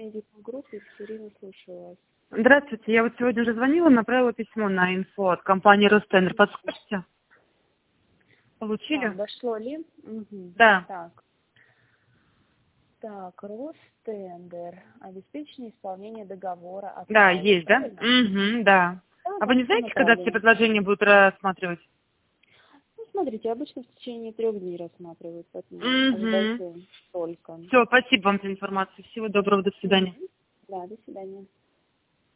Медикал Групп, Екатерина, слушаю вас. Здравствуйте, я вот сегодня уже звонила, направила письмо на инфо от компании Ростендер. Подскажете? Получили? Дошло ли? Угу. Да. Так, Ростендер. Обеспечение исполнения договора. Да, Отправили, есть, да? правильно? Угу, да. Да, А вы не все знаете, когда все направлено. предложения будут рассматривать? Ну, смотрите, обычно в течение 3 дней рассматривают, поэтому Угу. ожидайте только. Все, спасибо вам за информацию. Всего доброго, до свидания. Да, до свидания.